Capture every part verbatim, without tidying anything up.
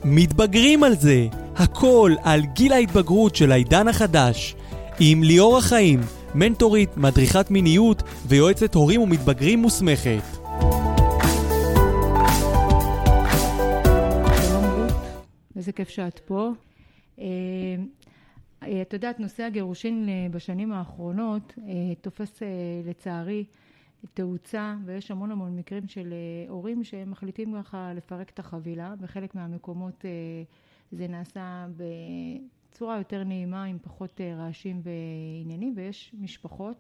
מתבגרים על זה, הכל על גיל ההתבגרות של העידן החדש. עם ליאור החיים, מנטורית, מדריכת מיניות ויועצת הורים ומתבגרים מוסמכת. שלום רות, איזה כיף שאת פה. את יודעת, נושא הגירושין בשנים האחרונות תופס לצערי תאוצה, ויש המון המון מקרים של הורים שמחליטים ככה לפרק את החבילה. בחלק מהמקומות זה נעשה בצורה יותר נעימה, עם פחות רעשים ועניינים, ויש משפחות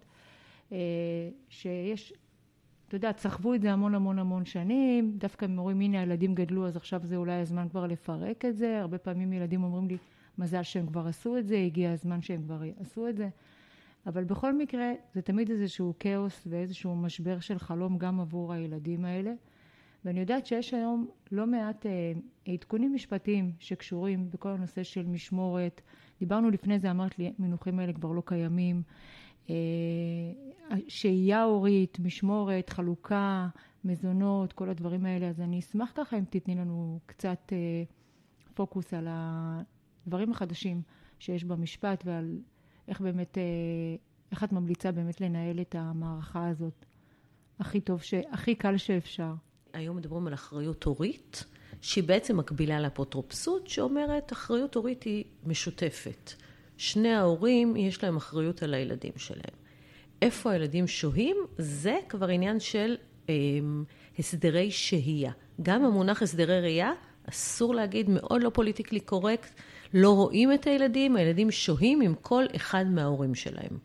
שיש, אתה יודע, צחבו את זה המון המון המון שנים, דווקא הם אומרים, הנה הילדים גדלו, אז עכשיו זה אולי הזמן כבר לפרק את זה. הרבה פעמים ילדים אומרים לי, מזל שהם כבר עשו את זה, הגיע הזמן שהם כבר עשו את זה. אבל בכל מקרה, זה תמיד איזשהו כאוס ואיזשהו משבר של חלום גם עבור הילדים האלה. ואני יודעת שיש היום לא מעט אה, עדכונים משפטיים שקשורים בכל הנושא של משמורת. דיברנו לפני זה, אמרת לי, מינוחים האלה כבר לא קיימים. אה, שהייה הורית, משמורת, חלוקה, מזונות, כל הדברים האלה. אז אני אשמח ככה אם תתני לנו קצת אה, פוקוס על הדברים החדשים שיש במשפט ועל איך באמת, איך את ממליצה באמת לנהל את המערכה הזאת הכי טוב, הכי קל שאפשר? היום מדברים על אחריות הורית, שהיא בעצם מקבילה לאפוטרופסות, שאומרת אחריות הורית היא משותפת. שני ההורים יש להם אחריות על הילדים שלהם. איפה הילדים שוהים? זה כבר עניין של אה, הסדרי שהייה. גם המונח הסדרי ראייה, אסור להגיד, מאוד לא פוליטיקלי קורקט, לא רואים את הילדים, הילדים שוהים עם כל אחד מההורים שלהם.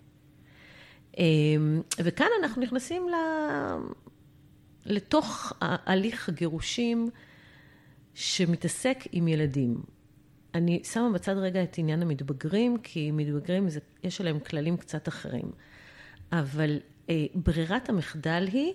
וכאן אנחנו נכנסים לתוך הליך הגירושים שמתעסק עם ילדים. אני שמה בצד רגע את עניין המתבגרים, כי מתבגרים יש עליהם כללים קצת אחרים. אבל ברירת המחדל היא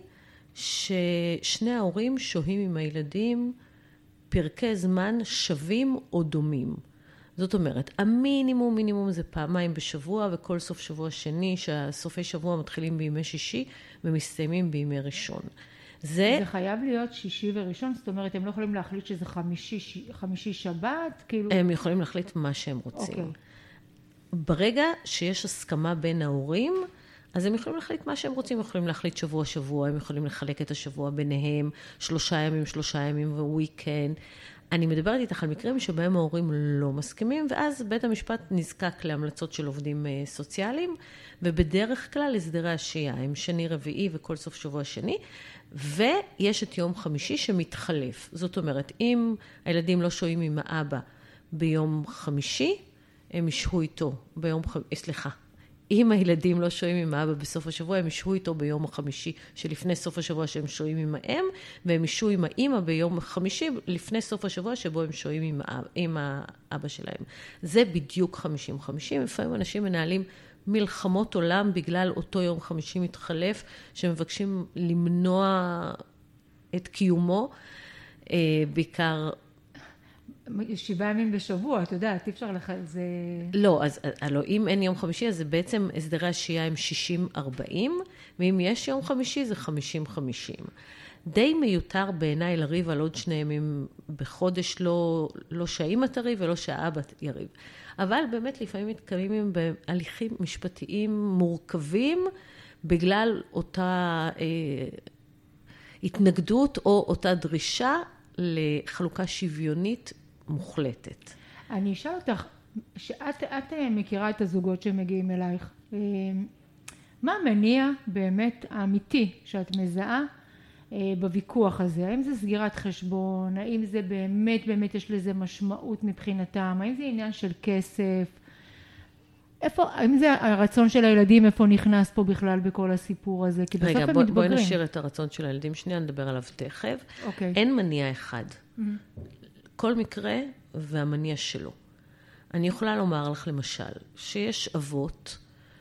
ששני ההורים שוהים עם הילדים פרקי זמן שווים או דומים. זאת אומרת, המינימום מינימום זה פעמיים בשבוע, וכל סוף שבוע שני, שהסופי שבוע מתחילים בימי שישי, ומסתיימים בימי ראשון. זה, זה חייב להיות שישי וראשון? זאת אומרת, הם לא יכולים להחליט שזה חמישי, חמישי שבת? כאילו... הם יכולים להחליט מה שהם רוצים. Okay. ברגע שיש הסכמה בין ההורים, אז הם יכולים להחליט מה שהם רוצים, הם יכולים להחליט שבוע שבוע, הם יכולים לחלק את השבוע ביניהם, שלושה ימים, שלושה ימים וויקנד. אני מדברת איתך על מקרים שבהם ההורים לא מסכימים, ואז בית המשפט נזקק להמלצות של עובדים סוציאליים, ובדרך כלל הסדרי השהייה הם שני רביעי וכל סוף שבוע שני, ויש את יום חמישי שמתחלף. זאת אומרת, אם הילדים לא שוהים עם האבא ביום חמישי, הם ישהו איתו ביום חמישי, סליחה. אם הילדים לא שוהים עם האבא בסוף השבוע, הם ישהו איתו ביום החמישי שלפני סוף השבוע שהם שוהים עם האם, והם ישהו עם האמא ביום החמישי לפני סוף השבוע שבו הם שוהים עם האבא, עם האבא שלהם. זה בדיוק חמישים חמישים. לפעמים אנשים מנהלים מלחמות עולם בגלל אותו יום חמישי מתחלף, שמבקשים למנוע את קיומו, בעיקר... שבעה ימים בשבוע, אתה יודע, אי אפשר לך, זה... לא, אז הלוא, אם אין יום חמישי, אז זה בעצם הסדרי השהייה הם שישים ארבעים, ואם יש יום חמישי, זה חמישים חמישים. די מיותר בעיניי לריב על עוד שני ימים בחודש, לא, לא שהאמא תריב ולא שהאבא יריב. אבל באמת לפעמים מתקיימים בהליכים משפטיים מורכבים, בגלל אותה אה, התנגדות או אותה דרישה לחלוקה שוויונית מוחלטת. אני אשאל אותך, שאת את מכירה את הזוגות שמגיעים אלייך, מה המניע באמת האמיתי שאת מזהה בוויכוח הזה? האם זה סגירת חשבון? האם זה באמת באמת יש לזה משמעות מבחינתם? האם זה עניין של כסף? איפה, האם זה הרצון של הילדים, איפה נכנס פה בכלל בכל הסיפור הזה? כי בסוף רגע, הם בוא, מתבגרים. בואי נשאיר את הרצון של הילדים שנייה, נדבר עליו תכף. אוקיי. אין מניע אחד. Mm-hmm. כל מקרה והמניע שלו. אני יכולה לומר לך למשל, שיש אבות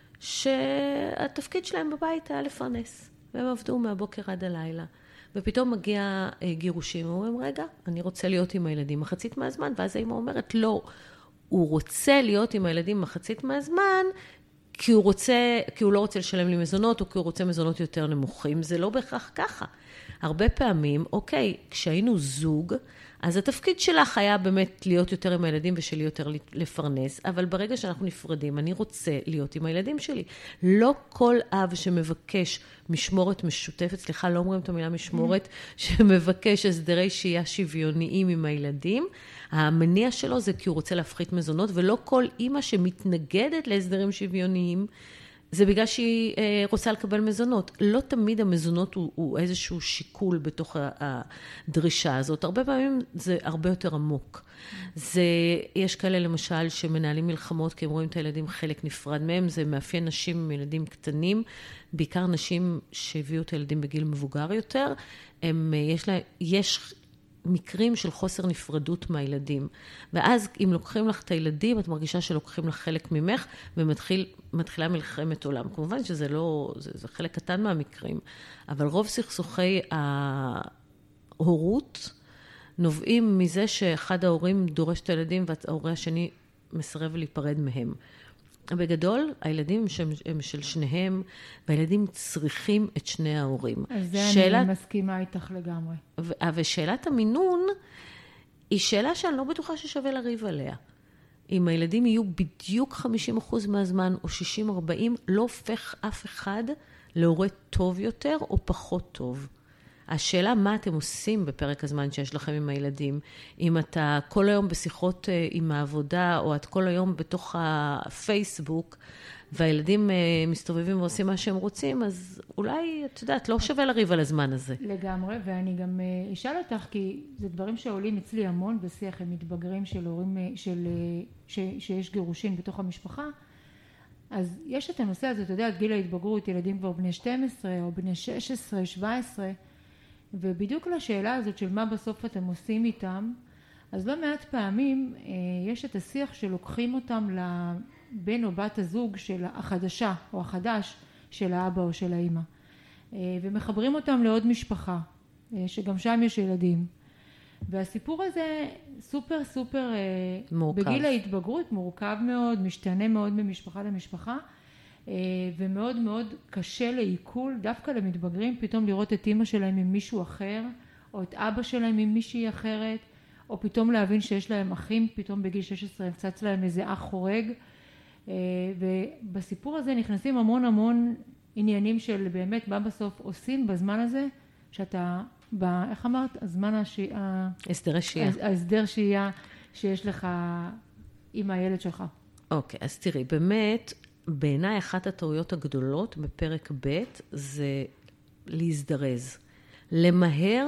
שהתפקיד שלהם בבית היה לפרנס, והם עבדו מהבוקר עד הלילה. ופתאום מגיע גירושים, ואומרים, רגע, אני רוצה להיות עם הילדים מחצית מהזמן, ואז האמא אומרת, לא, הוא רוצה להיות עם הילדים מחצית מהזמן, כי הוא רוצה, כי הוא לא רוצה לשלם לי מזונות, או כי הוא רוצה מזונות יותר נמוכים. זה לא בהכרח ככה. הרבה פעמים, אוקיי, כשהיינו זוג, אז התפקיד שלך היה באמת להיות יותר עם הילדים ושלי יותר לפרנס, אבל ברגע שאנחנו נפרדים, אני רוצה להיות עם הילדים שלי. לא כל אב שמבקש משמורת משותפת, סליחה, לא אומרים את המילה משמורת, שמבקש הסדרי שהייה שוויוניים עם הילדים, המניע שלו זה כי הוא רוצה להפחית מזונות, ולא כל אימא שמתנגדת להסדרים שוויוניים, זה בגלל שהיא רוצה לקבל מזונות. לא תמיד המזונות הוא, הוא איזשהו שיקול בתוך הדרישה הזאת. הרבה פעמים זה הרבה יותר עמוק. זה, יש כאלה למשל שמנהלים מלחמות, כי הם רואים את הילדים חלק נפרד מהם, זה מאפיין נשים עם ילדים קטנים, בעיקר נשים שהביאו את הילדים בגיל מבוגר יותר, הם, יש לה, יש מקרים של חוסר נפרדות מהילדים. ואז אם לוקחים לך את הילדים, את מרגישה שלוקחים לך חלק ממך, ומתחילה מלחמת עולם. כמובן שזה לא, זה, זה חלק קטן מהמקרים, אבל רוב סכסוכי ההורות נובעים מזה שאחד ההורים דורש את הילדים, וההורה השני מסרב להיפרד מהם. בגדול, הילדים הם של שניהם, והילדים צריכים את שני ההורים. אז זה שאלה... אני מסכימה איתך לגמרי. ו... ושאלת המינון היא שאלה שאני לא בטוחה ששווה לריב עליה. אם הילדים יהיו בדיוק חמישים אחוז מהזמן או שישים ארבעים, לא הופך אף אחד להורה טוב יותר או פחות טוב. השאלה מה אתם עושים בפרק הזמן שיש לכם עם הילדים. אם אתה כל היום בשיחות עם העבודה, או את כל היום בתוך הפייסבוק, והילדים מסתובבים ועושים מה שהם רוצים, אז אולי, את יודעת, לא שווה לריב על הזמן הזה. לגמרי, ואני גם אשאל אותך, כי זה דברים שעולים אצלי המון בשיח עם מתבגרים של הורים, של, ש, שיש גירושין בתוך המשפחה, אז יש את הנושא הזה, אתה יודע, גיל ההתבגרות, ילדים כבר בני שתים עשרה או בני שש עשרה, שבע עשרה, ובדיוק לשאלה הזאת של מה בסוף אתם עושים איתם, אז לא מעט פעמים יש את השיח שלוקחים אותם לבן או בת הזוג של החדשה או החדש של האבא או של האמא, ומחברים אותם לעוד משפחה, שגם שם יש ילדים. והסיפור הזה סופר סופר מורכב. בגיל ההתבגרות מורכב מאוד, משתנה מאוד ממשפחה למשפחה, ומאוד מאוד קשה לעיכול, דווקא למתבגרים, פתאום לראות את אמא שלהם עם מישהו אחר, או את אבא שלהם עם מישהי אחרת, או פתאום להבין שיש להם אחים, פתאום בגיל שש עשרה צץ להם איזה אח חורג, ובסיפור הזה נכנסים המון המון עניינים של באמת מה בסוף עושים בזמן הזה, שאתה, בא, איך אמרת? הזמן השיעה... הסדר השיעה. ההסדר שיעה שיש לך עם הילד שלך. אוקיי, אז תראי, באמת... בעיניי אחת הטעויות הגדולות בפרק ב' זה להזדרז. למהר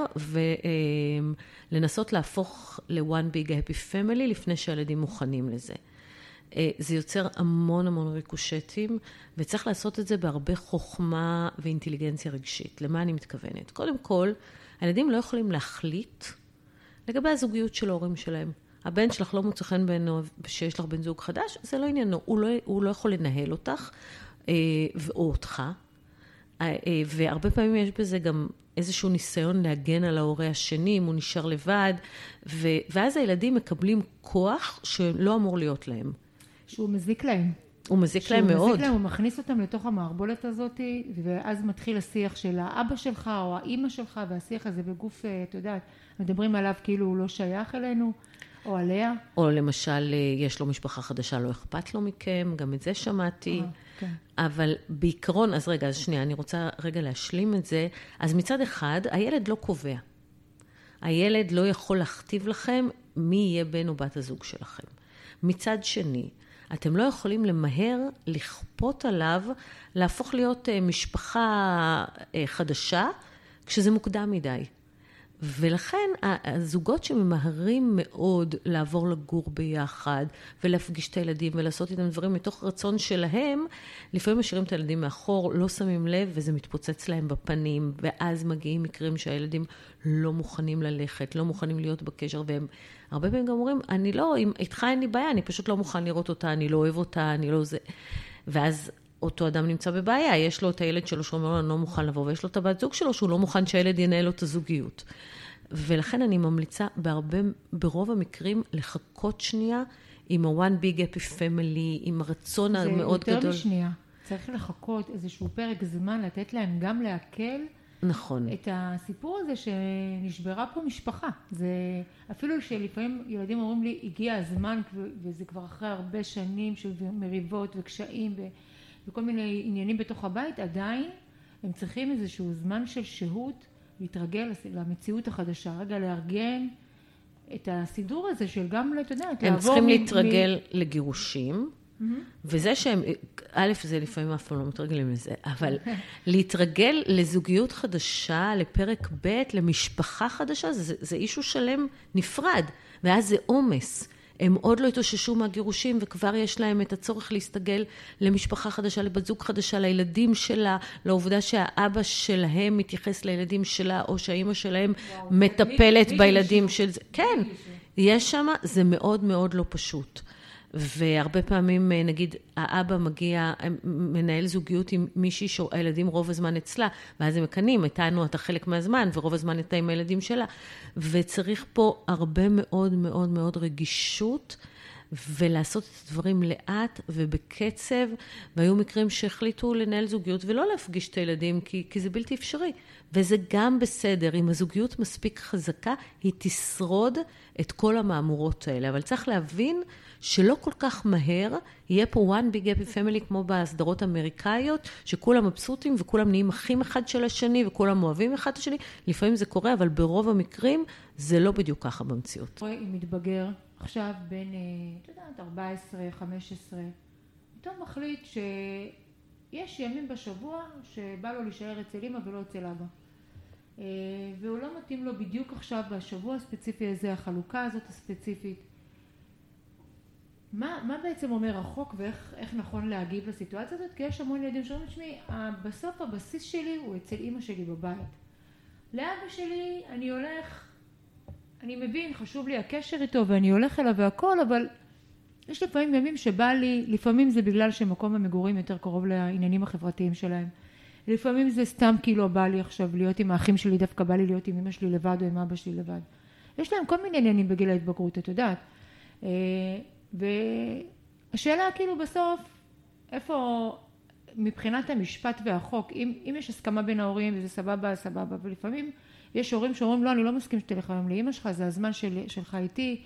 ולנסות להפוך ל-one big happy family לפני שהילדים מוכנים לזה. זה יוצר המון המון ריקושטים, וצריך לעשות את זה בהרבה חוכמה ואינטליגנציה רגשית. למה אני מתכוונת? קודם כל, הילדים לא יכולים להחליט לגבי הזוגיות של ההורים שלהם. הבן שלך לא מוצא חן בעינו שיש לך בן זוג חדש, זה לא עניינו. הוא לא, הוא לא יכול לנהל אותך אה, או אותך. אה, והרבה פעמים יש בזה גם איזשהו ניסיון להגן על ההורה השני, אם הוא נשאר לבד, ו, ואז הילדים מקבלים כוח שלא אמור להיות להם. שהוא מזיק להם. הוא מזיק להם מאוד. שהוא מזיק להם, הוא מכניס אותם לתוך המערבולת הזאת, ואז מתחיל השיח של האבא שלך או האמא שלך, והשיח הזה בגוף, אתה יודעת, מדברים עליו כאילו הוא לא שייך אלינו. או עליה. או למשל, יש לו משפחה חדשה, לא אכפת לו מכם, גם את זה שמעתי. כן. אבל בעיקרון, אז רגע, אז שנייה, אני רוצה רגע להשלים את זה. אז מצד אחד, הילד לא קובע. הילד לא יכול להכתיב לכם מי יהיה בן או בת הזוג שלכם. מצד שני, אתם לא יכולים למהר לכפות עליו, להפוך להיות משפחה חדשה, כשזה מוקדם מדי. ולכן הזוגות שממהרים מאוד לעבור לגור ביחד ולהפגיש את הילדים ולעשות איתם דברים מתוך רצון שלהם, לפעמים משאירים את הילדים מאחור, לא שמים לב וזה מתפוצץ להם בפנים, ואז מגיעים מקרים שהילדים לא מוכנים ללכת, לא מוכנים להיות בקשר, והם הרבה פעמים גם אומרים, אני לא, איתך אין לי בעיה, אני פשוט לא מוכן לראות אותה, אני לא אוהב אותה, אני לא זה. ואז אותו אדם נמצא בבעיה, יש לו את הילד שלו שאומר לו, אני לא מוכן לבוא, ויש לו את הבת זוג שלו שהוא לא מוכן שהילד ינהל לו את הזוגיות. ולכן אני ממליצה בהרבה, ברוב המקרים לחכות שנייה עם ה-one big happy family, עם הרצון המאוד גדול. זה יותר משנייה. צריך לחכות איזשהו פרק זמן, לתת להם גם להקל נכון. את הסיפור הזה שנשברה פה משפחה. זה אפילו שלפעמים ילדים אומרים לי, הגיע הזמן, וזה כבר אחרי הרבה שנים של מריבות וקשיים וכל מיני עניינים בתוך הבית, עדיין הם צריכים איזשהו זמן של שהות להתרגל למציאות החדשה, רגע לארגן את הסידור הזה של גם, אתה יודעת, הם צריכים להתרגל לגירושים, וזה שהם, א', זה לפעמים אף פעם לא מתרגלים לזה, אבל להתרגל לזוגיות חדשה, לפרק ב', למשפחה חדשה, זה, זה אישו שלם נפרד, ואז זה עומס. הם עוד לא התאוששו מהגירושים, וכבר יש להם את הצורך להסתגל למשפחה חדשה, לבת זוג חדשה, לילדים שלה, לעובדה שהאבא שלהם מתייחס לילדים שלה, או שהאמא שלהם וואו, מטפלת מי, בילדים מי של זה. כן, יש שם, זה מאוד מאוד לא פשוט. והרבה פעמים, נגיד, האבא מגיע, מנהל זוגיות עם מישהי שהילדים רוב הזמן אצלה, ואז הם מקנים, איתנו אתה חלק מהזמן, ורוב הזמן איתה עם הילדים שלה. וצריך פה הרבה מאוד מאוד מאוד רגישות, ולעשות את הדברים לאט ובקצב, והיו מקרים שהחליטו לנהל זוגיות, ולא להפגיש את הילדים, כי, כי זה בלתי אפשרי. וזה גם בסדר, אם הזוגיות מספיק חזקה, היא תשרוד את כל המאמורות האלה. אבל צריך להבין שלא כל כך מהר, יהיה פה one big happy family, כמו בסדרות האמריקאיות, שכולם מבסוטים וכולם נהיים אחים אחד של השני, וכולם אוהבים אחד את השני. לפעמים זה קורה, אבל ברוב המקרים, זה לא בדיוק ככה במציאות. אם מתבגר, עכשיו בין, אתה יודעת, ארבע עשרה, חמש עשרה, פתאום מחליט שיש ימים בשבוע שבא לו להישאר אצל אמא ולא אצל אבא. והוא לא מתאים לו בדיוק עכשיו בשבוע הספציפי הזה, החלוקה הזאת הספציפית. מה, מה בעצם אומר החוק ואיך איך נכון להגיב לסיטואציה הזאת? כי יש המון ילדים שאומרים, שמי, בסוף הבסיס שלי הוא אצל אמא שלי בבית. לאבא שלי אני הולך, אני מבין, חשוב לי הקשר איתו ואני הולך אליו והכל, אבל יש לפעמים ימים שבא לי, לפעמים זה בגלל שמקום המגורים יותר קרוב לעניינים החברתיים שלהם. לפעמים זה סתם כי לא בא לי עכשיו להיות עם האחים שלי, דווקא בא לי להיות עם אמא שלי לבד או עם אבא שלי לבד. יש להם כל מיני עניינים בגיל ההתבגרות, את יודעת. והשאלה כאילו בסוף, איפה מבחינת המשפט והחוק, אם, אם יש הסכמה בין ההורים וזה סבבה, סבבה, ולפעמים יש הורים שאומרים, לא, אני לא מסכים שתלך היום לאמא שלך, זה הזמן של, שלך איתי,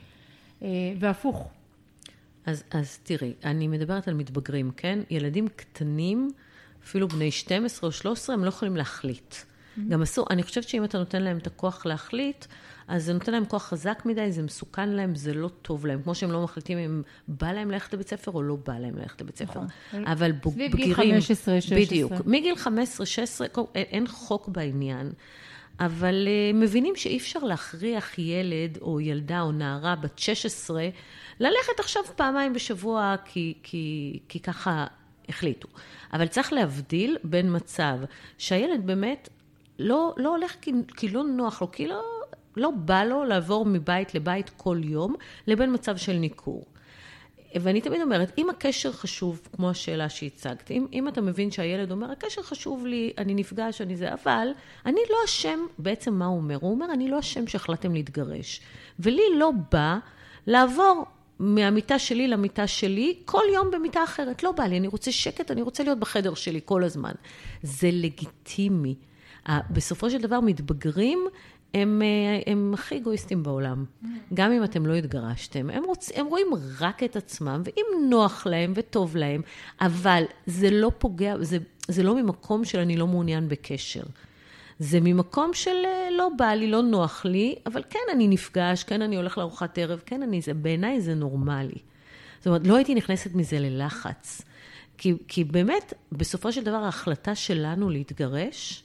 והפוך. אז, אז תראי, אני מדברת על מתבגרים, כן? ילדים קטנים, אפילו בני שתים עשרה או שלוש עשרה, הם לא יכולים להחליט. Mm-hmm. גם אסור, אני חושבת שאם אתה נותן להם את הכוח להחליט, אז זה נותן להם כוח חזק מדי, זה מסוכן להם, זה לא טוב להם. כמו שהם לא מחליטים אם בא להם ללכת לבית ספר או לא בא להם ללכת לבית ספר. נכון. אבל בגירים... סביב גיל חמש עשרה, שש עשרה. בדיוק. מגיל חמש עשרה, שש עשרה, אין חוק בעניין. אבל uh, מבינים שאי אפשר להכריח ילד או ילדה או נערה בת שש עשרה, ללכת עכשיו פעמיים בשבוע, כי, כי, כי ככה החליטו. אבל צריך להבדיל בין מצב שהילד באמת לא, לא הולך כי, כי לא נוח לו, כי לא, לא בא לו לעבור מבית לבית כל יום, לבין מצב של ניכור. ואני תמיד אומרת, אם הקשר חשוב, כמו השאלה שהצגת, אם, אם אתה מבין שהילד אומר, הקשר חשוב לי, אני נפגש, אני זה, אבל אני לא אשם, בעצם מה הוא אומר? הוא אומר, אני לא אשם שהחלטתם להתגרש. ולי לא בא לעבור מהמיטה שלי למיטה שלי, כל יום במיטה אחרת. לא בא לי, אני רוצה שקט, אני רוצה להיות בחדר שלי כל הזמן. זה לגיטימי. בסופו של דבר מתבגרים, הם, הם הכי אגואיסטים בעולם. גם אם אתם לא התגרשתם, הם, רוצ, הם רואים רק את עצמם, ואם נוח להם וטוב להם, אבל זה לא פוגע, זה, זה לא ממקום של אני לא מעוניין בקשר. זה ממקום של לא בא לי, לא נוח לי, אבל כן אני נפגש, כן אני הולך לארוחת ערב, כן אני זה, בעיניי זה נורמלי. זאת אומרת, לא הייתי נכנסת מזה ללחץ. כי, כי באמת, בסופו של דבר, ההחלטה שלנו להתגרש,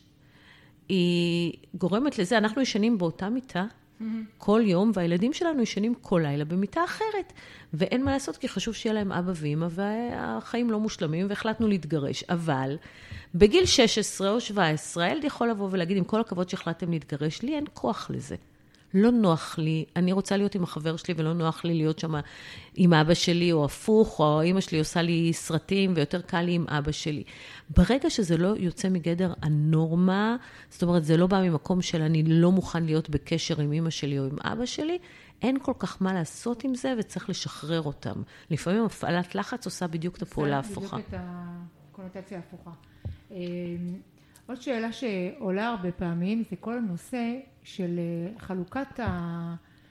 היא גורמת לזה, אנחנו ישנים באותה מיטה, mm-hmm. כל יום, והילדים שלנו ישנים כל לילה במיטה אחרת. ואין מה לעשות, כי חשוב שיהיה להם אבא ואמא, והחיים לא מושלמים, והחלטנו להתגרש. אבל בגיל שש עשרה או שבע עשרה, הילד יכול לבוא ולהגיד, עם כל הכבוד שהחלטתם להתגרש, לי אין כוח לזה. לא נוח לי, אני רוצה להיות עם החבר שלי, ולא נוח לי להיות שם עם אבא שלי, או הפוך, או אמא שלי עושה לי סרטים, ויותר קל לי עם אבא שלי. ברגע שזה לא יוצא מגדר הנורמה, זאת אומרת, זה לא בא ממקום של אני לא מוכן להיות בקשר עם אמא שלי או עם אבא שלי, אין כל כך מה לעשות עם זה, וצריך לשחרר אותם. לפעמים הפעלת לחץ עושה בדיוק את הפעולה ההפוכה. בדיוק את הקונוטציה ההפוכה. עוד שאלה שעולה הרבה פעמים זה כל הנושא של חלוקת ה...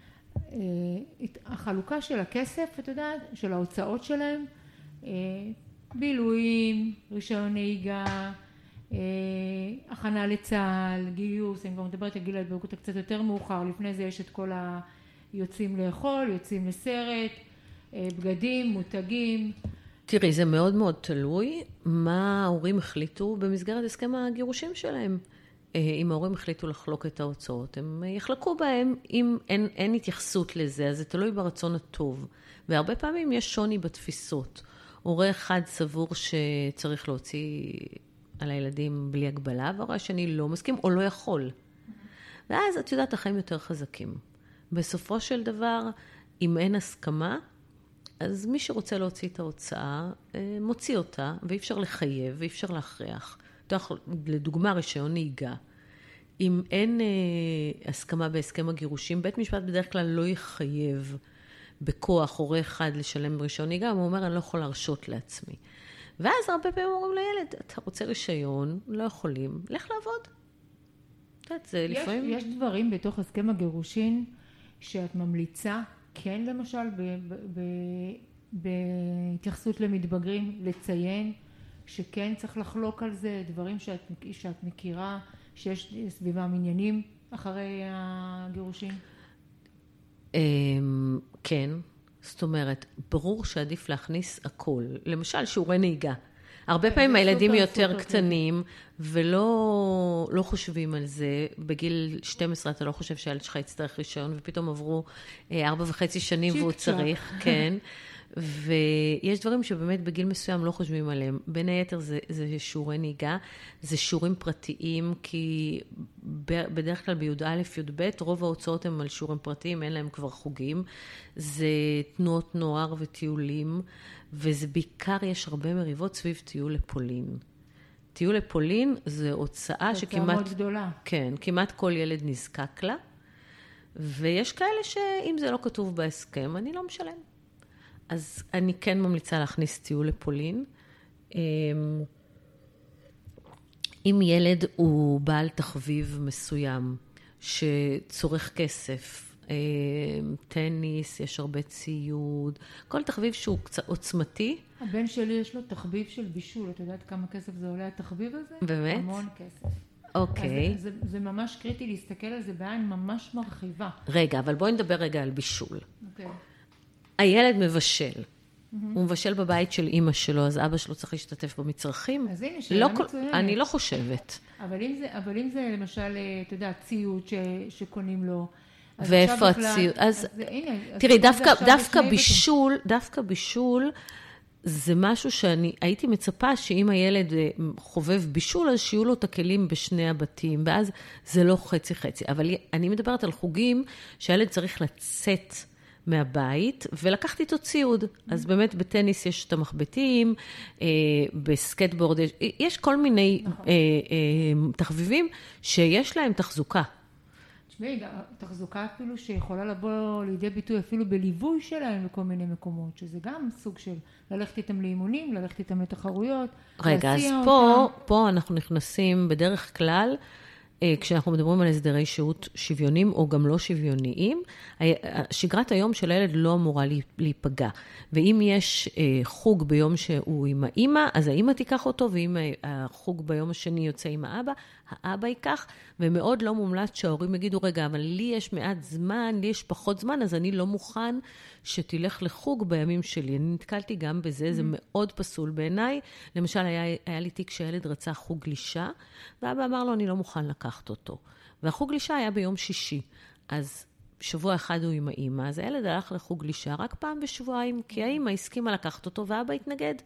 החלוקה של הכסף, את יודעת, של ההוצאות שלהם, בילויים, רישיון נהיגה, הכנה לצה"ל, גיוס, אני כבר מדברת על גיל ההתבגרות קצת יותר מאוחר, לפני זה יש את כל היוצאים לאכול, יוצאים לסרט, בגדים, מותגים. תראי, זה מאוד מאוד תלוי מה ההורים החליטו במסגרת הסכם הגירושים שלהם. אם ההורים החליטו לחלוק את ההוצאות, הם יחלקו בהם אם אין, אין התייחסות לזה, אז זה תלוי ברצון הטוב. והרבה פעמים יש שוני בתפיסות. הורה אחד סבור שצריך להוציא על הילדים בלי הגבלה, וההורה השני לא מסכים או לא יכול. ואז את יודעת, החיים יותר חזקים. בסופו של דבר, אם אין הסכמה, אז מי שרוצה להוציא את ההוצאה, מוציא אותה, ואי אפשר לחייב, ואי אפשר להכריח. לדוגמה, רישיון נהיגה. אם אין אה, הסכמה בהסכם הגירושים, בית משפט בדרך כלל לא יחייב בכוח הורה אחד לשלם רישיון נהיגה, הוא אומר, אני לא יכול להרשות לעצמי. ואז הרבה פעמים אומרים לילד, אתה רוצה רישיון, לא יכולים, לך לעבוד. יודעת, זה יש, לפעמים... יש דברים בתוך הסכם הגירושין שאת ממליצה, כן למשל, ב- ב- ב- בהתייחסות למתבגרים, לציין, שכן צריך לחלוק על זה, דברים שאת, שאת מכירה, שיש סביבם עניינים אחרי הגירושים? כן, זאת אומרת, ברור שעדיף להכניס הכל. למשל, שיעורי נהיגה. הרבה פעמים הילדים יותר קטנים, ולא לא חושבים על זה. בגיל שתים עשרה אתה לא חושב שהילד שלך יצטרך רישיון, ופתאום עברו ארבע וחצי שנים והוא צריך, כן. ויש דברים שבאמת בגיל מסוים לא חושבים עליהם. בין היתר זה, זה שיעורי נהיגה, זה שיעורים פרטיים, כי בדרך כלל בי"א, י"ב, רוב ההוצאות הם על שיעורים פרטיים, אין להם כבר חוגים. זה תנועות נוער וטיולים, וזה בעיקר יש הרבה מריבות סביב טיול לפולין. טיול לפולין זה הוצאה שכמעט... מאוד גדולה. כן, כמעט כל ילד נזקק לה, ויש כאלה שאם זה לא כתוב בהסכם, אני לא משלם. אז אני כן ממליצה להכניס טיול לפולין. אם ילד הוא בעל תחביב מסוים שצורך כסף, טניס, יש הרבה ציוד, כל תחביב שהוא קצת עוצמתי. הבן שלי יש לו תחביב של בישול, את יודעת כמה כסף זה עולה התחביב הזה? באמת? המון כסף. אוקיי. אז זה, זה, זה ממש קריטי להסתכל על זה בעין ממש מרחיבה. רגע, אבל בואי נדבר רגע על בישול. אוקיי. הילד מבשל. Mm-hmm. הוא מבשל בבית של אמא שלו, אז אבא שלו צריך להשתתף במצרכים. אז הנה, שאלה לא, מצוינת. אני לא חושבת. אבל אם זה, אבל אם זה למשל, אתה יודע, ציוד ש, שקונים לו, ואיפה הציוד? אז, אז הנה, תראי, דווקא, דווקא בישול, בטים. דווקא בישול, זה משהו שאני הייתי מצפה שאם הילד חובב בישול, אז שיהיו לו את הכלים בשני הבתים, ואז זה לא חצי חצי. אבל אני מדברת על חוגים שהילד צריך לצאת מהבית, ולקחתי איתו ציוד. Mm-hmm. אז באמת בטניס יש את המחבטים, אה, בסקטבורד, יש, יש כל מיני נכון. אה, אה, תחביבים שיש להם תחזוקה. תשמעי, תחזוקה אפילו שיכולה לבוא לידי ביטוי אפילו בליווי שלהם לכל מיני מקומות, שזה גם סוג של ללכת איתם לאימונים, ללכת איתם לתחרויות, רגע, אז פה, פה אנחנו נכנסים בדרך כלל, כשאנחנו מדברים על הסדרי שהות שוויוניים או גם לא שוויוניים, שגרת היום של הילד לא אמורה להיפגע. ואם יש חוג ביום שהוא עם האמא, אז האמא תיקח אותו, ואם החוג ביום השני יוצא עם האבא, האבא ייקח, ומאוד לא מומלץ שההורים יגידו, רגע, אבל לי יש מעט זמן, לי יש פחות זמן, אז אני לא מוכן שתלך לחוג בימים שלי. אני נתקלתי גם בזה, זה מאוד פסול בעיניי. למשל, היה, היה לי תיק שהילד רצה חוג גלישה, ואבא אמר לו, אני לא מוכן לקחת אותו. והחוג גלישה היה ביום שישי. אז שבוע אחד הוא עם האמא, אז הילד הלך לחוג גלישה רק פעם בשבועיים, כי האמא הסכימה לקחת אותו, ואבא התנגד.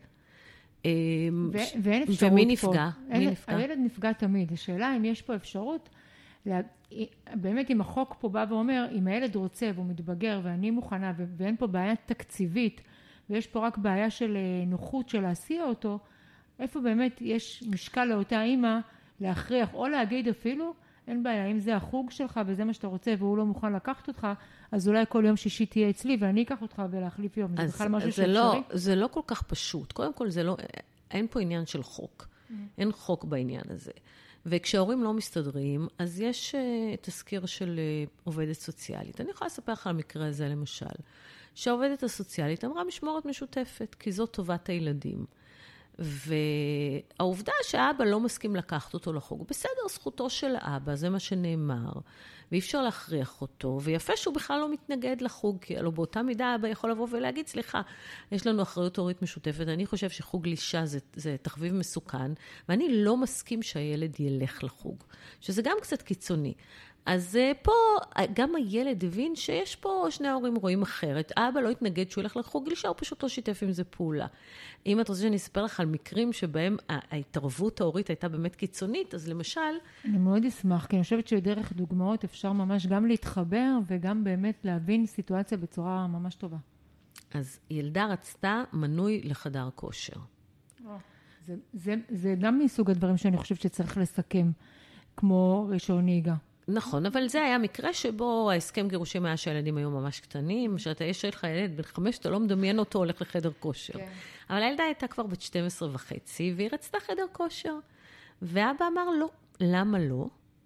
ואין אפשרות ומי נפגע? מי נפגע? הילד נפגע תמיד. השאלה אם יש פה אפשרות, באמת אם החוק פה בא ואומר, אם הילד רוצה והוא מתבגר ואני מוכנה, ואין פה בעיה תקציבית, ויש פה רק בעיה של נוחות של להסיע אותו, איפה באמת יש משקל לאותה אמא להכריח, או להגיד אפילו, אין בעיה, אם זה החוג שלך וזה מה שאתה רוצה והוא לא מוכן לקחת אותך, אז אולי כל יום שישי תהיה אצלי ואני אקח אותך ולהחליף יום. אז, זה בכלל משהו זה לא, זה לא כל כך פשוט. קודם כל, זה לא, אין פה עניין של חוק. Mm. אין חוק בעניין הזה. וכשההורים לא מסתדרים, אז יש uh, תזכיר של uh, עובדת סוציאלית. אני יכולה לספר לך על המקרה הזה, למשל, שהעובדת הסוציאלית אמרה משמורת משותפת, כי זו טובת הילדים. והעובדה שהאבא לא מסכים לקחת אותו לחוג, בסדר, זכותו של האבא, זה מה שנאמר, ואי אפשר להכריח אותו, ויפה שהוא בכלל לא מתנגד לחוג, כי הלוא באותה מידה האבא יכול לבוא ולהגיד, סליחה, יש לנו אחריות הורית משותפת, אני חושב שחוג לישה זה, זה תחביב מסוכן, ואני לא מסכים שהילד ילך לחוג, שזה גם קצת קיצוני. אז פה גם הילד הבין שיש פה שני ההורים רואים אחרת. האבא לא התנגד שהוא ילך לחוג גלישה, הוא פשוט לא שיתף עם זה פעולה. אם את רוצה שאני אספר לך על מקרים שבהם ההתערבות ההורית הייתה באמת קיצונית, אז למשל... אני מאוד אשמח, כי אני חושבת שדרך דוגמאות אפשר ממש גם להתחבר וגם באמת להבין סיטואציה בצורה ממש טובה. אז ילדה רצתה מנוי לחדר כושר. זה, זה, זה גם מסוג הדברים שאני חושבת שצריך לסכם, כמו ראשון נהיגה. נכון, אבל זה היה מקרה שבו ההסכם גירושים היה שהילדים היו ממש קטנים, שאתה יש לך ילד בן חמש, אתה לא מדמיין אותו הולך לחדר כושר. כן. אבל הילדה הייתה כבר בת שתים עשרה וחצי, והיא רצתה חדר כושר. ואבא אמר לא. למה לא?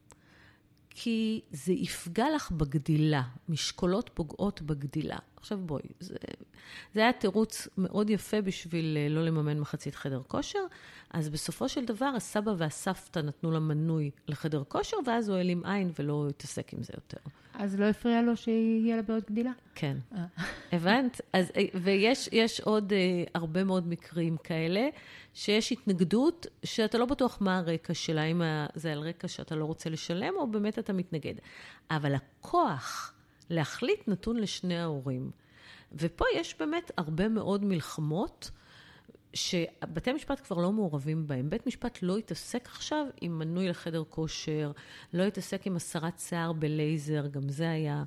כי זה יפגע לך בגדילה, משקולות פוגעות בגדילה. עכשיו בואי, זה, זה היה תירוץ מאוד יפה בשביל לא לממן מחצית חדר כושר, אז בסופו של דבר הסבא והסבתא נתנו לה מנוי לחדר כושר, ואז הוא העלים עין ולא התעסק עם זה יותר. אז לא הפריע לו שיהיה לה בעוד גדילה? כן. הבנת? אז, ויש יש עוד uh, הרבה מאוד מקרים כאלה, שיש התנגדות שאתה לא בטוח מה הרקע שלה, אם זה על רקע שאתה לא רוצה לשלם, או באמת אתה מתנגד. אבל הכוח להחליט נתון לשני ההורים. ופה יש באמת הרבה מאוד מלחמות, שבתי משפט כבר לא מעורבים בהם. בית משפט לא יתעסק עכשיו עם מנוי לחדר כושר, לא יתעסק עם הסרת שיער בלייזר, גם זה היה.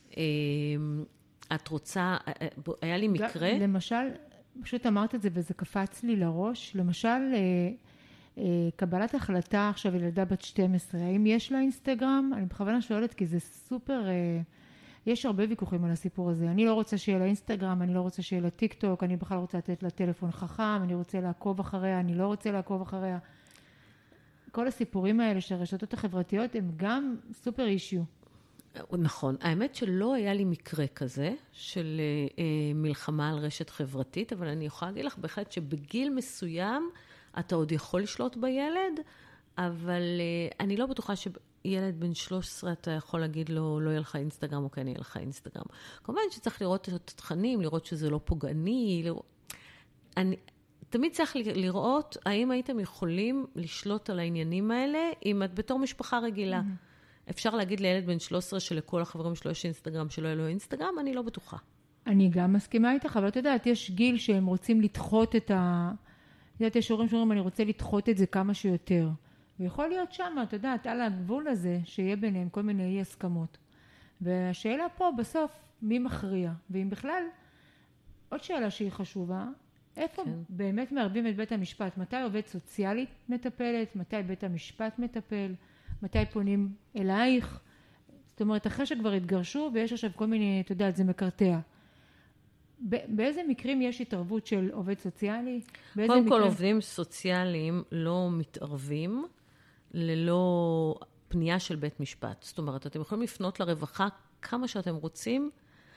את רוצה, היה לי מקרה? למשל, פשוט אמרת את זה וזה קפץ לי לראש, למשל, קבלת החלטה עכשיו ילדה בת שתים עשרה, האם יש לה אינסטגרם? אני בכוונה שואלת כי זה סופר... יש הרבה ויכוחים על הסיפור הזה. אני לא רוצה שיהיה לה אינסטגרם, אני לא רוצה שיהיה לה טיק טוק, אני בכלל רוצה לתת לה טלפון חכם, אני רוצה לעקוב אחריה, אני לא רוצה לעקוב אחריה. כל הסיפורים האלה של הרשתות החברתיות הם גם סופר אישיו. נכון. האמת שלא היה לי מקרה כזה של אה, מלחמה על רשת חברתית, אבל אני יכולה להגיד לך בהחלט שבגיל מסוים אתה עוד יכול לשלוט בילד, אבל אה, אני לא בטוחה ש... ילד בן שלוש עשרה, אתה יכול להגיד לו, לא יהיה לך אינסטגרם, או כן יהיה לך אינסטגרם. כמובן שצריך לראות את התכנים, לראות שזה לא פוגעני. לראות... אני... תמיד צריך לראות, האם הייתם יכולים לשלוט על העניינים האלה, אם את בתור משפחה רגילה. Mm-hmm. אפשר להגיד לילד בן שלוש עשרה, שלכל החברים שלו יש אינסטגרם, שלא יהיה לו אינסטגרם, אני לא בטוחה. אני גם מסכימה איתך, אבל אתה יודעת, יש גיל שהם רוצים לדחות את ה... יודעת, יש הורים שאומרים, אני רוצה לדחות את זה כמה שיותר. ויכול להיות שם, אתה יודעת, על הגבול הזה, שיהיה ביניהם כל מיני אי הסכמות. והשאלה פה בסוף, מי מכריע? ואם בכלל, עוד שאלה שהיא חשובה, איפה כן. באמת מערבים את בית המשפט? מתי עובד סוציאלית מטפלת? מתי בית המשפט מטפל? מתי פונים אלייך? זאת אומרת, אחרי שכבר התגרשו, ויש עכשיו כל מיני, אתה יודעת, זה מקרטע. באיזה מקרים יש התערבות של עובד סוציאלי? קודם כל, מקרים... עובדים סוציאליים לא מתערבים, ללא פנייה של בית משפט. זאת אומרת, אתם יכולים לפנות לרווחה כמה שאתם רוצים,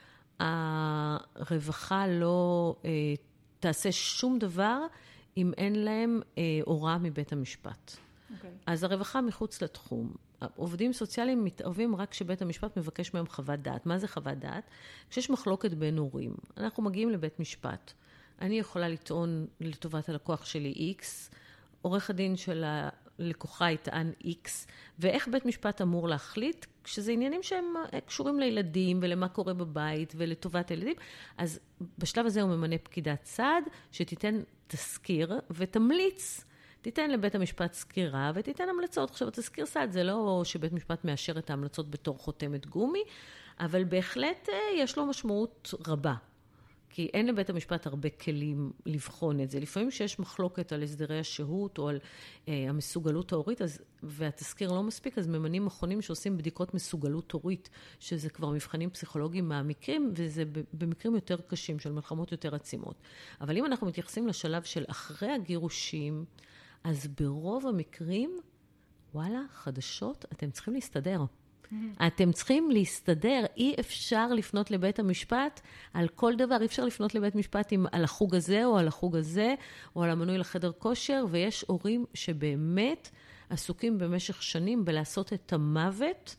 הרווחה לא אה, תעשה שום דבר אם אין להם אה, הוראה מבית המשפט. Okay. אז הרווחה מחוץ לתחום. עובדים סוציאליים מתערבים רק כשבית המשפט מבקש מהם חוות דעת. מה זה חוות דעת? כשיש מחלוקת בין הורים. אנחנו מגיעים לבית משפט. אני יכולה לטעון לטובת הלקוח שלי X, עורך הדין של הלקוחה יטען X, ואיך בית משפט אמור להחליט, כשזה עניינים שהם קשורים לילדים ולמה קורה בבית ולטובת הילדים, אז בשלב הזה הוא ממנה פקידת סעד שתיתן תזכיר ותמליץ, תיתן לבית המשפט סקירה ותיתן המלצות. עכשיו, תזכיר סעד זה לא שבית משפט מאשר את ההמלצות בתור חותמת גומי, אבל בהחלט יש לו משמעות רבה. כי אין לבית המשפט הרבה כלים לבחון את זה. לפעמים שיש מחלוקת על הסדרי השהות או על אה, המסוגלות ההורית, אז, והתזכיר לא מספיק, אז ממנים מכונים שעושים בדיקות מסוגלות הורית, שזה כבר מבחנים פסיכולוגיים מהמקרים, וזה במקרים יותר קשים, של מלחמות יותר עצימות. אבל אם אנחנו מתייחסים לשלב של אחרי הגירושים, אז ברוב המקרים, וואלה, חדשות, אתם צריכים להסתדר. אתם צריכים להסתדר, אי אפשר לפנות לבית המשפט על כל דבר, אי אפשר לפנות לבית משפט עם, על החוג הזה או על החוג הזה, או על המנוי לחדר כושר, ויש הורים שבאמת עסוקים במשך שנים בלעשות את המוות,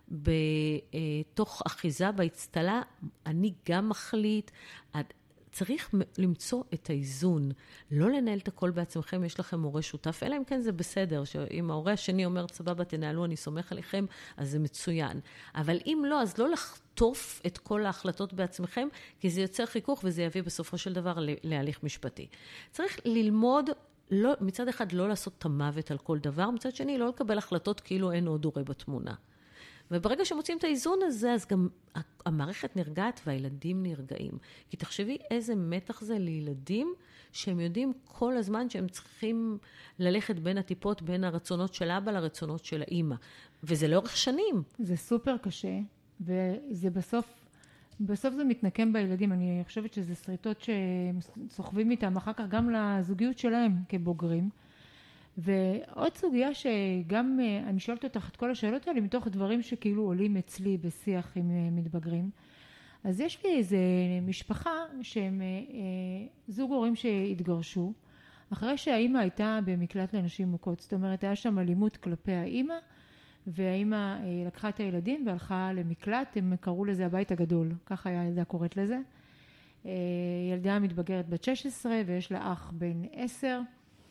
בתוך אחיזה בהצטלה, אני גם מחליט, צריך למצוא את האיזון, לא לנהל את הכל בעצמכם, יש לכם הורה שותף, אלא אם כן זה בסדר, שאם ההורה השני אומר, סבבה, תנהלו, אני סומך עליכם, אז זה מצוין. אבל אם לא, אז לא לחטוף את כל ההחלטות בעצמכם, כי זה יוצר חיכוך, וזה יביא בסופו של דבר להליך משפטי. צריך ללמוד, לא, מצד אחד לא לעשות את המוות על כל דבר, מצד שני לא לקבל החלטות כאילו אין עוד הורה בתמונה. וברגע שמוצאים את האיזון הזה, אז גם המערכת נרגעת והילדים נרגעים. כי תחשבי איזה מתח זה לילדים, שהם יודעים כל הזמן שהם צריכים ללכת בין הטיפות, בין הרצונות של אבא לרצונות של האמא. וזה לאורך שנים. זה סופר קשה, וזה בסוף, בסוף זה מתנקם בילדים. אני חושבת שזה שריטות שסוחבים איתם אחר כך גם לזוגיות שלהם כבוגרים. ועוד סוגיה שגם אני שואלת אותך את כל השאלות האלה מתוך דברים שכאילו עולים אצלי בשיח עם מתבגרים. אז יש לי איזה משפחה שהם זוג הורים שהתגרשו, אחרי שהאימא הייתה במקלט לנשים מוכות, זאת אומרת היה שם אלימות כלפי האימא, והאימא לקחה את הילדים והלכה למקלט, הם קראו לזה הבית הגדול, ככה הילדה קוראת לזה. ילדה מתבגרת בת שש עשרה ויש לה אח בן עשר,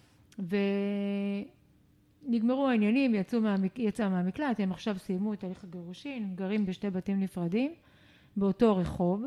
ונגמרו העניינים, יצאו מהמק... יצא מהמקלט, הם עכשיו סיימו את הליך הגירושין, הם גרים בשתי בתים נפרדים, באותו רחוב,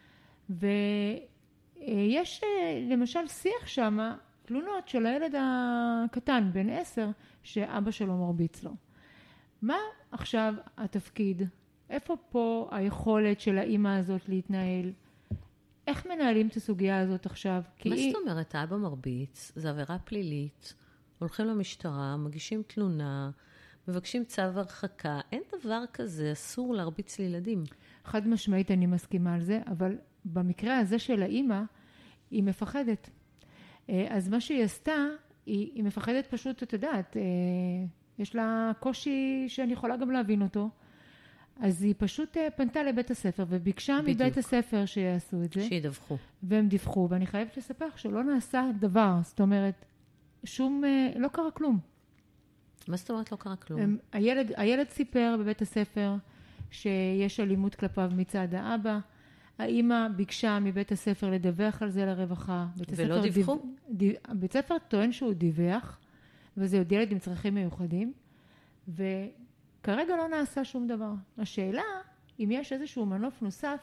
ויש למשל שיח שם, תלונות של הילד הקטן, בן עשר, שאבא שלו מרביץ לו. מה עכשיו התפקיד? איפה פה היכולת של האמא הזאת להתנהל? איך מנהלים את הסוגיה הזאת עכשיו? מה זאת אומרת? האבא מרביץ, זה עבירה פלילית, הולכים למשטרה, מגישים תלונה, מבקשים צו הרחקה, אין דבר כזה, אסור להרביץ לילדים. חד משמעית אני מסכימה על זה, אבל במקרה הזה של האמא, היא מפחדת. אז מה שהיא עשתה, היא, היא מפחדת פשוט, את יודעת, יש לה קושי שאני יכולה גם להבין אותו, אז היא פשוט פנתה לבית הספר וביקשה בדיוק. מבית הספר שיעשו את זה. שידווחו. והם דיווחו, ואני חייבת לספר שלא נעשה דבר, זאת אומרת, שום, לא קרה כלום. מה זאת אומרת לא קרה כלום? הם, הילד, הילד סיפר בבית הספר שיש אלימות כלפיו מצד האבא, האמא ביקשה מבית הספר לדווח על זה לרווחה. ולא דיווחו? דיו, בית הספר טוען שהוא דיווח, וזה עוד ילד עם צרכים מיוחדים, ו... כרגע לא נעשה שום דבר. השאלה, אם יש איזשהו מנוף נוסף,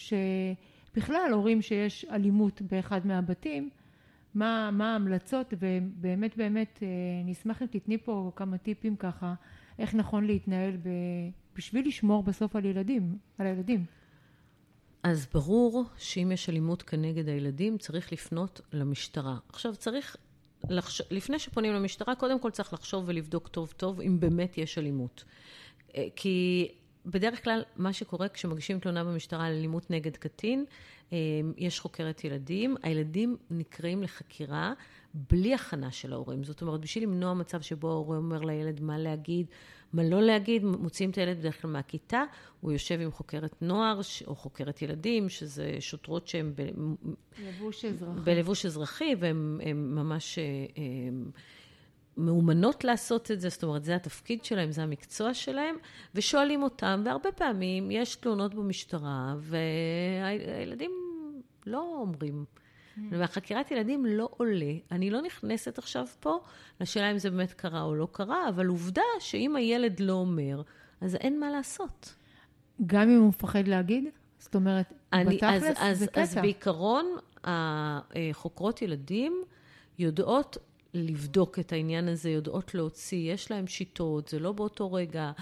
שבכלל הורים שיש אלימות באחד מהבתים, מה, מה ההמלצות, ובאמת באמת נשמח אם תתני פה כמה טיפים ככה, איך נכון להתנהל ב... בשביל לשמור בסוף על ילדים, על הילדים. אז ברור שאם יש אלימות כנגד הילדים, צריך לפנות למשטרה. עכשיו צריך... לחש... לפני שפונים למשטרה, קודם כל צריך לחשוב ולבדוק טוב טוב אם באמת יש אלימות. כי בדרך כלל מה שקורה כשמגישים תלונה במשטרה על אלימות נגד קטין, יש חוקרת ילדים, הילדים נקראים לחקירה בלי הכנה של ההורים. זאת אומרת, בשביל למנוע מצב שבו ההורה אומר לילד מה להגיד, מה לא להגיד, מוציאים את הילד בדרך כלל מהכיתה, הוא יושב עם חוקרת נוער או חוקרת ילדים, שזה שוטרות שהן ב... בלבוש אזרחי. בלבוש אזרחי, והן ממש הם, מאומנות לעשות את זה, זאת אומרת, זה התפקיד שלהם, זה המקצוע שלהם, ושואלים אותם, והרבה פעמים יש תלונות במשטרה, והילדים לא אומרים, והחקירת ילדים לא עולה. אני לא נכנסת עכשיו פה לשאלה אם זה באמת קרה או לא קרה, אבל עובדה שאם הילד לא אומר, אז אין מה לעשות. גם אם הוא מפחד להגיד? זאת אומרת, אני, בתכלס אז, אז, זה קטע. אז בעיקרון, החוקרות ילדים יודעות לבדוק את העניין הזה, יודעות להוציא, יש להם שיטות, זה לא באותו רגע,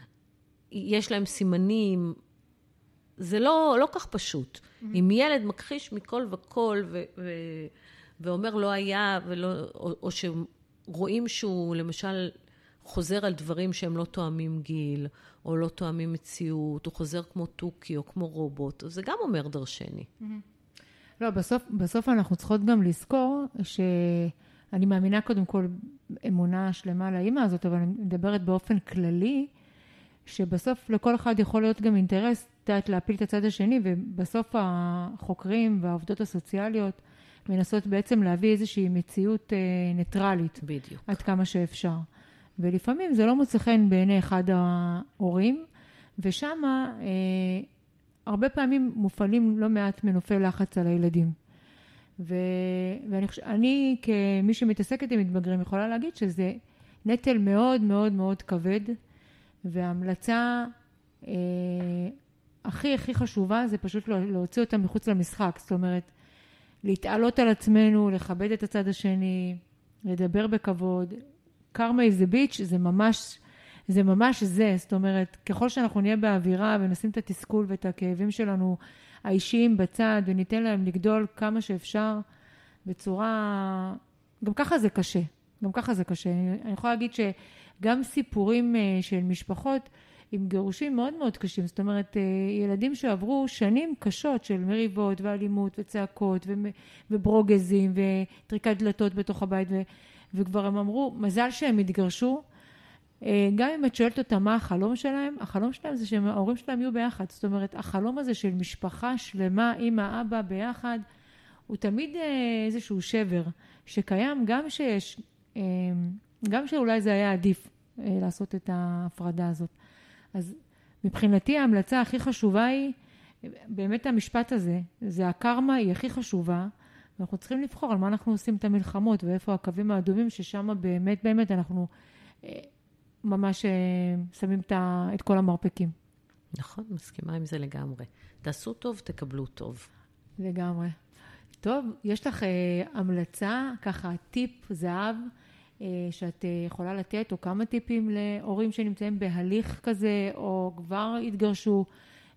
יש להם סימנים, זה לא, לא כך פשוט. Mm-hmm. אם ילד מכחיש מכל וכל ו, ו, ואומר לא היה, ולא, או, או שרואים שהוא למשל חוזר על דברים שהם לא תואמים גיל, או לא תואמים מציאות, או חוזר כמו טוקי או כמו רובוט, זה גם אומר דרשני. Mm-hmm. לא, בסוף, בסוף אנחנו צריכות גם לזכור אני מאמינה קודם כל אמונה שלמה לאמא הזאת, אבל אני מדברת באופן כללי, שבסוף לכל אחד יכול להיות גם אינטרס, תעת להפיל את הצד השני, ובסוף החוקרים והעובדות הסוציאליות מנסות בעצם להביא איזושהי מציאות ניטרלית. בדיוק. עד כמה שאפשר. ולפעמים זה לא מוצא חן בעיני אחד ההורים, ושם אה, הרבה פעמים מופעלים לא מעט מנופי לחץ על הילדים. ו, ואני חושב, אני כמי שמתעסקת עם מתבגרים יכולה להגיד שזה נטל מאוד מאוד מאוד כבד, וההמלצה אה, הכי הכי חשובה זה פשוט להוציא אותם מחוץ למשחק. זאת אומרת, להתעלות על עצמנו, לכבד את הצד השני, לדבר בכבוד. קרמה is a bitch, זה ממש, זה ממש זה. זאת אומרת, ככל שאנחנו נהיה באווירה ונשים את התסכול ואת הכאבים שלנו האישיים בצד, וניתן להם לגדול כמה שאפשר בצורה, גם ככה זה קשה. גם ככה זה קשה. אני יכולה להגיד שגם סיפורים של משפחות עם גירושים מאוד מאוד קשים. זאת אומרת, ילדים שעברו שנים קשות של מריבות ואלימות וצעקות וברוגזים וטריקת דלתות בתוך הבית, ו... וכבר הם אמרו, מזל שהם התגרשו, גם אם את שואלת אותם מה החלום שלהם, החלום שלהם זה שההורים שלהם יהיו ביחד. זאת אומרת, החלום הזה של משפחה שלמה, אמא, אבא ביחד, הוא תמיד איזשהו שבר, שקיים גם שיש, גם שאולי זה היה עדיף לעשות את ההפרדה הזאת. אז מבחינתי ההמלצה הכי חשובה היא, באמת המשפט הזה, זה הקרמה היא הכי חשובה, ואנחנו צריכים לבחור על מה אנחנו עושים את המלחמות, ואיפה הקווים האדומים, ששם באמת באמת אנחנו ממש שמים את כל המרפקים. נכון, מסכימה עם זה לגמרי. תעשו טוב, תקבלו טוב. לגמרי. טוב, יש לך המלצה, ככה טיפ זהב, שאת יכולה לתת, או כמה טיפים להורים שנמצאים בהליך כזה, או כבר התגרשו,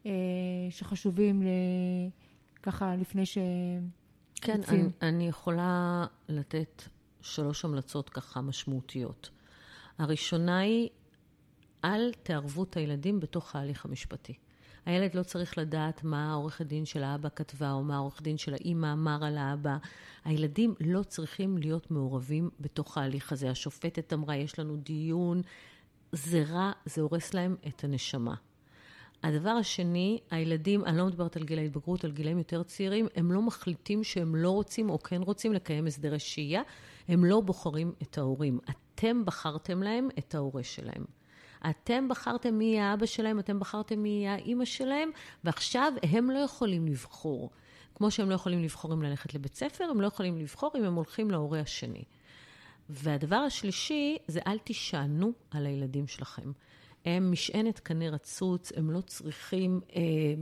שחשובים ככה לפני ש... כן, אני, אני יכולה לתת שלוש המלצות ככה משמעותיות. הראשונה היא, אל תערבו את הילדים בתוך ההליך המשפטי. הילד לא צריך לדעת מה העורך הדין של האבא כתבה, או מה העורך הדין של האמא אמר על האבא. הילדים לא צריכים להיות מעורבים בתוך ההליך הזה. השופטת אמרה, יש לנו דיון, זה רע, זה הורס להם את הנשמה. הדבר השני, הילדים, אני לא מדברת על גיל ההתבגרות, על גילאים יותר צעירים, הם לא מחליטים שהם לא רוצים או כן רוצים לקיים הסדרי שהייה, הם לא בוחרים את ההורים. אתם בחרתם להם את ההורה שלהם. אתם בחרתם מי יהיה האבא שלהם, אתם בחרתם מי יהיה האמא שלהם, ועכשיו הם לא יכולים לבחור. כמו שהם לא יכולים לבחור אם ללכת לבית ספר, הם לא יכולים לבחור אם הם הולכים להורה השני. והדבר השלישי, זה אל תשענו על הילדים שלכם. הם משענת כנראה רצוץ, הם לא צריכים, הם,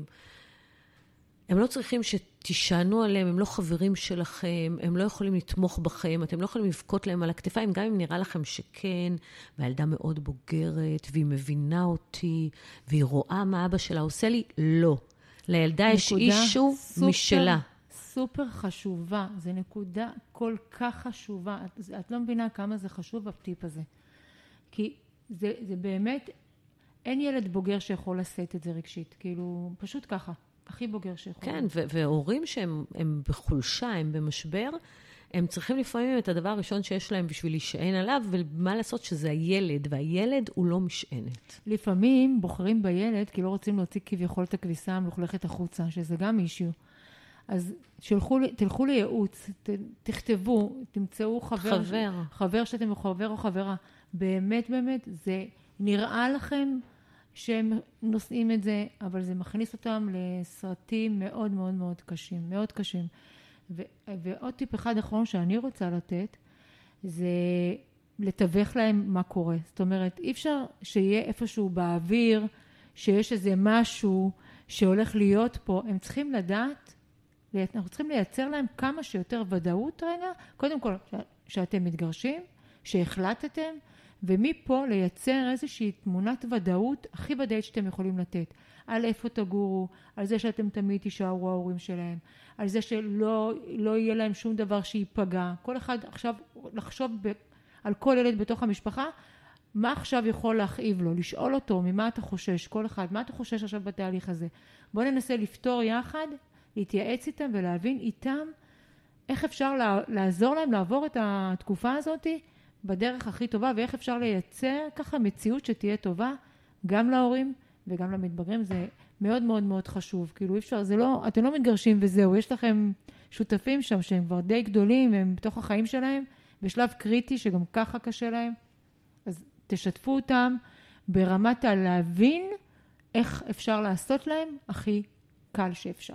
הם לא צריכים שתשענו עליהם, הם לא חברים שלכם, הם לא יכולים לתמוך בכם, אתם לא יכולים לבכות להם על הכתפיים, גם אם נראה לכם שכן, והילדה מאוד בוגרת, והיא מבינה אותי, והיא רואה מה אבא שלה עושה לי, לא. לילדה יש אישו סופר, משלה. סופר חשובה, זה נקודה כל כך חשובה, את, את לא מבינה כמה זה חשוב בטיפ הזה, כי זה, זה באמת, אין ילד בוגר שיכול לשאת את זה רגשית, כאילו, פשוט ככה, הכי בוגר שיכול. כן, ו- והורים שהם הם בחולשה, הם במשבר, הם צריכים לפעמים את הדבר הראשון שיש להם בשביל להישען עליו, ומה לעשות שזה הילד, והילד הוא לא משענת. לפעמים בוחרים בילד, כי לא רוצים להוציא כביכול את הכביסה המלוכלכת החוצה, שזה גם אישיו. אז שלחו, תלכו לייעוץ, ת, תכתבו, תמצאו חבר, חבר. חבר שאתם חבר או חברה. באמת, באמת, זה נראה לכם שהם נושאים את זה, אבל זה מכניס אותם לסרטים מאוד מאוד מאוד קשים, מאוד קשים. ו, ועוד טיפ אחד אחרון שאני רוצה לתת, זה לתווך להם מה קורה. זאת אומרת, אי אפשר שיהיה איפשהו באוויר, שיש איזה משהו שהולך להיות פה. הם צריכים לדעת, אנחנו צריכים לייצר להם כמה שיותר ודאות רגע, קודם כל שאתם מתגרשים, שהחלטתם, ומפה לייצר איזושהי תמונת ודאות הכי ודאית שאתם יכולים לתת. על איפה תגורו, על זה שאתם תמיד תישארו ההורים שלהם, על זה שלא לא יהיה להם שום דבר שיפגע. כל אחד עכשיו לחשוב ב, על כל ילד בתוך המשפחה, מה עכשיו יכול להכאיב לו, לשאול אותו ממה אתה חושש, כל אחד, מה אתה חושש עכשיו בתהליך הזה. בואו ננסה לפתור יחד, להתייעץ איתם ולהבין איתם איך אפשר לעזור להם לעבור את התקופה הזאת בדרך הכי טובה, ואיך אפשר לייצר ככה מציאות שתהיה טובה גם להורים וגם למתבגרים. זה מאוד מאוד מאוד חשוב. כאילו אי אפשר, זה לא, אתם לא מתגרשים וזהו, יש לכם שותפים שם שהם כבר די גדולים, הם בתוך החיים שלהם, בשלב קריטי שגם ככה קשה להם. אז תשתפו אותם ברמת הלהבין איך אפשר לעשות להם הכי קל שאפשר.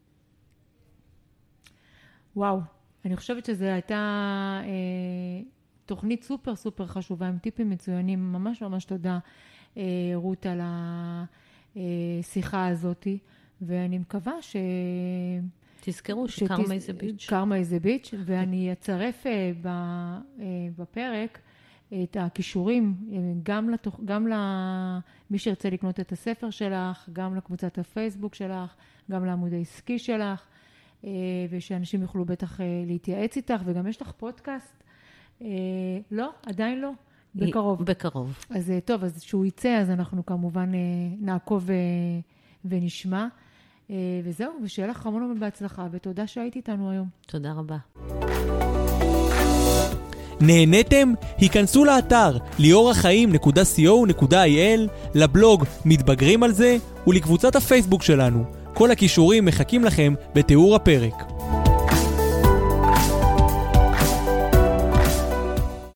וואו, אני חושבת שזו הייתה אה, תוכנית סופר סופר חשובה, עם טיפים מצוינים. ממש ממש תודה אה, רות על השיחה הזאת, ואני מקווה ש... תזכרו שקרמה איזה ביץ'. קרמה איזה ביץ', ואני אצרף אה, ב, אה, בפרק את הכישורים, גם, לתוך, גם למי שירצה לקנות את הספר שלך, גם לקבוצת הפייסבוק שלך, גם לעמוד העסקי שלך, ושאנשים יוכלו בטח להתייעץ איתך, וגם יש לך פודקאסט. לא, עדיין לא, בקרוב. בקרוב. אז טוב, אז שהוא יצא, אז אנחנו כמובן נעקוב ונשמע. וזהו, ושיהיה לך המון המון בהצלחה, ותודה שהיית איתנו היום. תודה רבה. נהניתם? היכנסו לאתר ליאור החיים נקודה סי או נקודה איי אל, לבלוג מתבגרים על זה, ולקבוצת הפייסבוק שלנו. כל הכישורים מחכים לכם בתיאור הפרק.